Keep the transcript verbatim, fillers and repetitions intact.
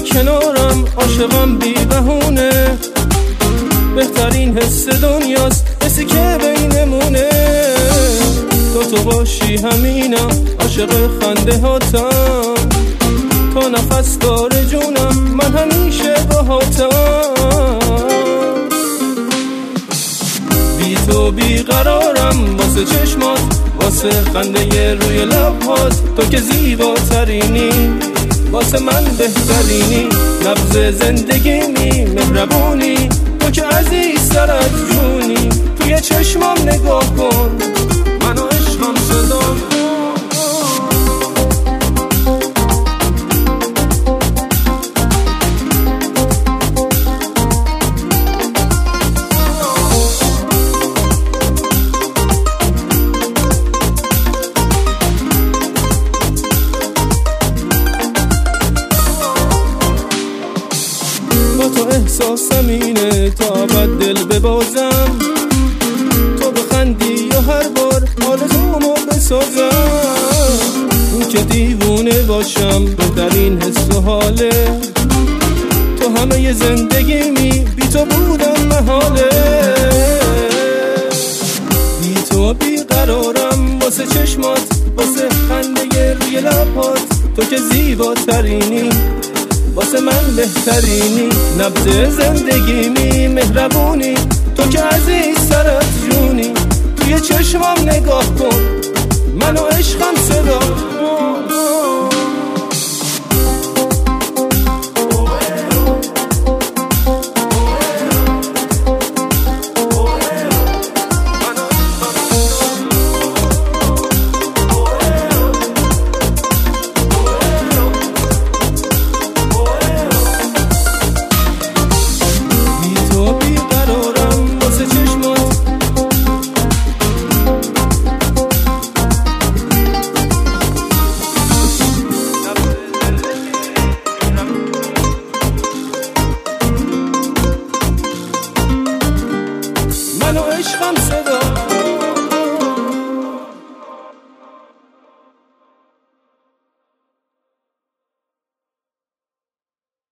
کنارم عاشقم بی بهونه، بهترین حس دنیاست حسی که بینمونه. تو تو باشی همینم عاشق خنده هاتم، تا نفس داره جونم من همیشه باهاتم. بی تو بیقرارم واسه چشمات، واسه خنده روی لبات. تو که زیباترینی واسه من بهترینی، نبض زندگیمی مهربونی. تو که عزیزتر از جونی، توی چشمام نگاه کن منو عشقم صدا کن. با تو احساسم اینه تا ابد دل ببازم، تو بخندی یا هر بار آرزومو بسازم. این که دیوونه باشم بهترین حس و حاله، تو همه ی زندگیمی بی تو بودم محاله. بی تو بیقرارم واسه چشمات، واسه خنده روی لبات. تو که زیباترینی واسه من بهترینی، نبض زندگیمی مهربونی. تو که عزیزتر از جونی، توی چشمام نگاه کن منو عشقم صدا کن. منو عشقم صدا